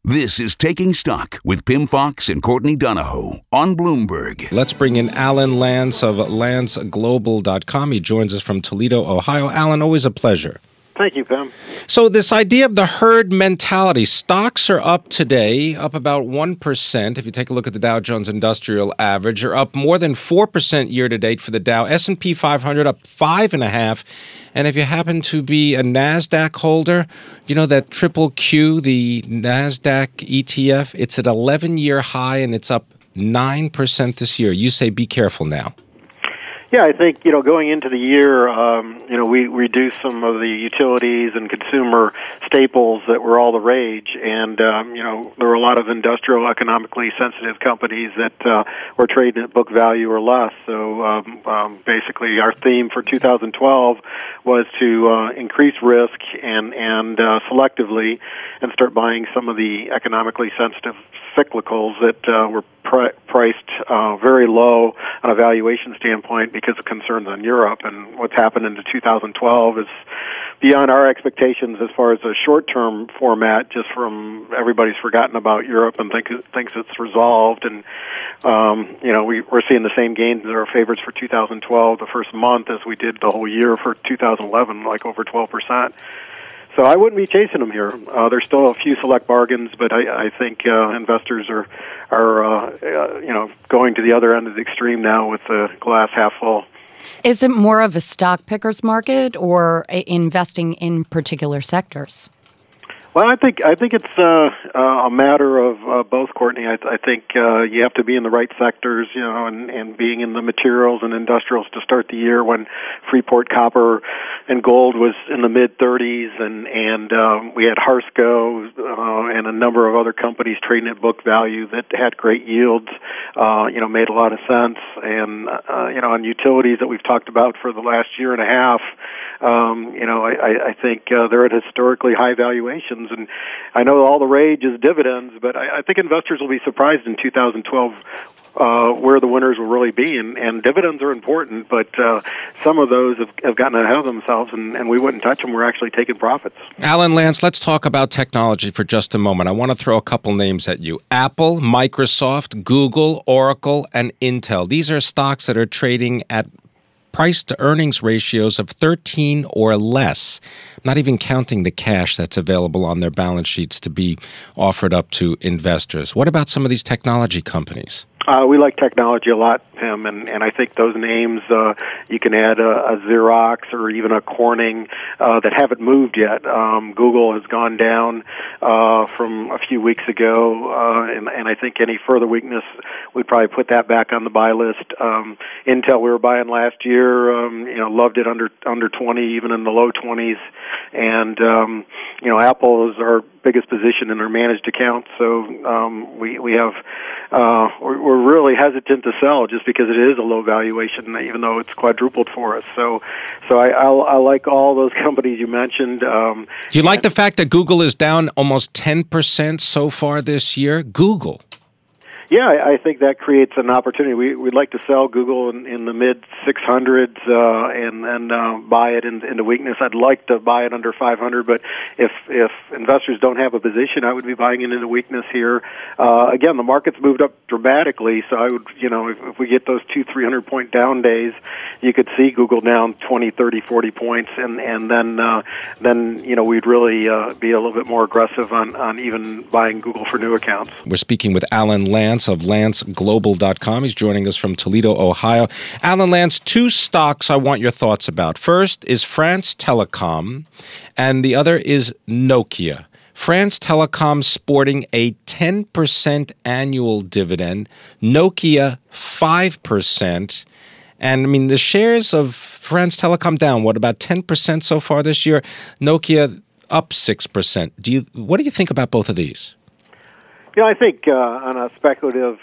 This is Taking Stock with Pimm Fox and Courtney Donahoe on Bloomberg. Let's bring in Alan Lance of lanceglobal.com. He joins us from Toledo, Ohio. Alan, always a pleasure. Thank you, Pim. So this idea of the herd mentality, stocks are up today, up about 1%. If you take a look at the Dow Jones Industrial Average, you're up more than 4% year-to-date for the Dow. S&P 500 up 5.5%. And if you happen to be a NASDAQ holder, you know that Triple Q, the NASDAQ ETF, it's at 11-year high, and it's up 9% this year. You say be careful now. Yeah, I think, going into the year, we reduced some of the utilities and consumer staples that were all the rage. And, there were a lot of industrial, economically sensitive companies that were trading at book value or less. So basically our theme for 2012 was to increase risk and selectively and start buying some of the economically sensitive cyclicals that were priced very low on a valuation standpoint because of concerns on Europe. And what's happened into 2012 is beyond our expectations as far as a short-term format, just from everybody's forgotten about Europe and thinks it's resolved. And, we're seeing the same gains that are favorites for 2012 the first month as we did the whole year for 2011, like over 12%. So I wouldn't be chasing them here. There's still a few select bargains, but I think investors are going to the other end of the extreme now with the glass half full. Is it more of a stock picker's market or investing in particular sectors? Well, I think it's a matter of both, Courtney. I think you have to be in the right sectors, and being in the materials and industrials to start the year when Freeport copper and gold was in the mid-30s, and we had Harsco and a number of other companies trading at book value that had great yields, made a lot of sense. And on utilities that we've talked about for the last year and a half, I think they're at historically high valuations. And I know all the rage is dividends, but I think investors will be surprised in 2012 where the winners will really be. And dividends are important, but some of those have gotten ahead of themselves, and we wouldn't touch them. We're actually taking profits. Alan Lance, let's talk about technology for just a moment. I want to throw a couple names at you. Apple, Microsoft, Google, Oracle, and Intel. These are stocks that are trading at price-to-earnings ratios of 13 or less, not even counting the cash that's available on their balance sheets to be offered up to investors. What about some of these technology companies? We like technology a lot, Pim, and I think those names, you can add a Xerox or even a Corning that haven't moved yet. Google has gone down from a few weeks ago, and I think any further weakness, we'd probably put that back on the buy list. Intel we were buying last year, loved it under 20, even in the low 20s, and Apple is our biggest position in our managed accounts, so we have we're really hesitant to sell just because it is a low valuation, even though it's quadrupled for us. So I like all those companies you mentioned. Do you like the fact that Google is down almost 10% so far this year? Google. Yeah, I think that creates an opportunity. We'd like to sell Google in the mid 600s and then buy it into weakness. I'd like to buy it under 500, but if investors don't have a position, I would be buying it into weakness here. Again, the market's moved up dramatically, so I would, if we get those 200-300 point down days, you could see Google down 20, 30, 40 points, and then we'd really be a little bit more aggressive on even buying Google for new accounts. We're speaking with Alan Lance of lanceglobal.com. He's joining us from Toledo, Ohio. Alan Lance, two stocks I want your thoughts about. First is France Telecom, and the other is Nokia. France Telecom sporting a 10% annual dividend, Nokia 5%. And, the shares of France Telecom down, about 10% so far this year? Nokia up 6%. What do you think about both of these? I think on a speculative,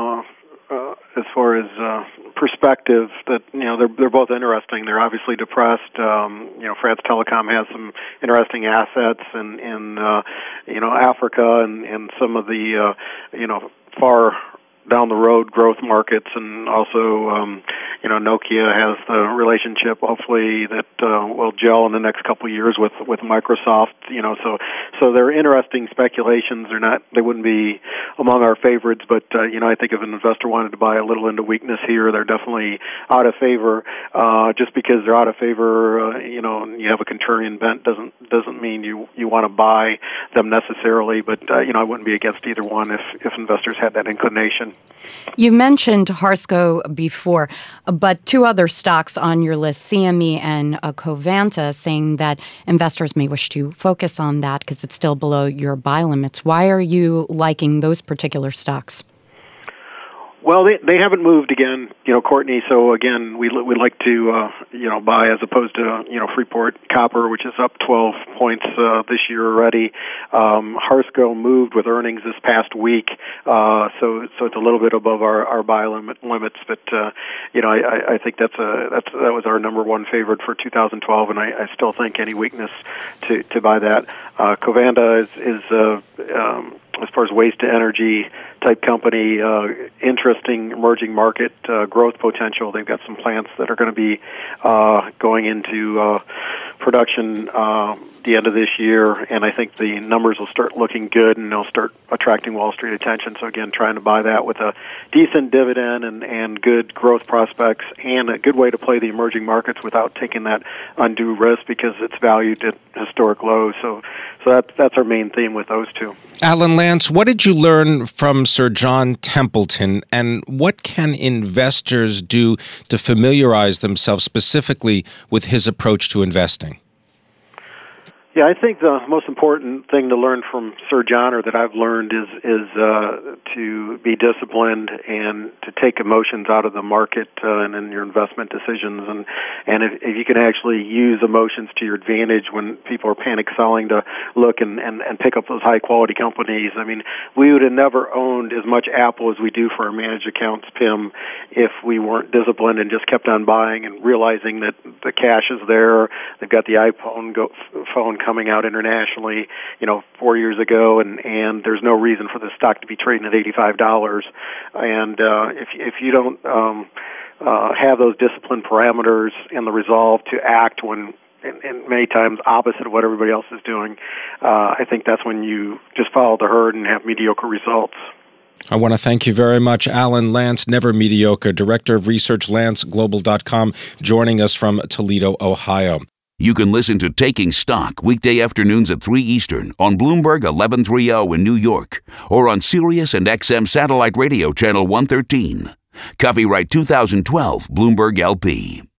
as far as perspective, that they're both interesting. They're obviously depressed. France Telecom has some interesting assets in Africa and some of the far down the road growth markets, and also Nokia has the relationship, hopefully, that will gel in the next couple of years with Microsoft. So they're interesting speculations. They wouldn't be among our favorites, but I think if an investor wanted to buy a little into weakness here, they're definitely out of favor. Just because they're out of favor, and you have a contrarian bent doesn't mean you want to buy them necessarily. But I wouldn't be against either one if investors had that inclination. You mentioned Harsco before, but two other stocks on your list, CME and Covanta, saying that investors may wish to focus on that because it's still below your buy limits. Why are you liking those particular stocks? Well, they haven't moved again, Courtney. So again, we like to buy as opposed to Freeport Copper, which is up 12 points this year already. Harsco moved with earnings this past week, so it's a little bit above our buy limits. But I think that was our number one favorite for 2012, and I still think any weakness to buy that. Covanta is as far as waste to energy type company, interesting emerging market growth potential. They've got some plants that are going to be going into production the end of this year, and I think the numbers will start looking good, and they'll start attracting Wall Street attention. So again, trying to buy that with a decent dividend and good growth prospects, and a good way to play the emerging markets without taking that undue risk because it's valued at historic lows. So that's our main theme with those two. Alan Lance, what did you learn from Sir John Templeton, and what can investors do to familiarize themselves specifically with his approach to investing? Yeah, I think the most important thing to learn from Sir John, or that I've learned, is to be disciplined and to take emotions out of the market and in your investment decisions. And if you can actually use emotions to your advantage when people are panic selling, to look and pick up those high quality companies. I mean, we would have never owned as much Apple as we do for our managed accounts, Pim, if we weren't disciplined and just kept on buying and realizing that the cash is there. They've got the iPhone phone coming out internationally, 4 years ago, and there's no reason for the stock to be trading at $85. And if you don't have those discipline parameters and the resolve to act when, and many times opposite of what everybody else is doing, I think that's when you just follow the herd and have mediocre results. I want to thank you very much, Alan Lance, never mediocre, Director of Research, LanceGlobal.com, joining us from Toledo, Ohio. You can listen to Taking Stock weekday afternoons at 3 Eastern on Bloomberg 1130 in New York, or on Sirius and XM Satellite Radio Channel 113. Copyright 2012 Bloomberg LP.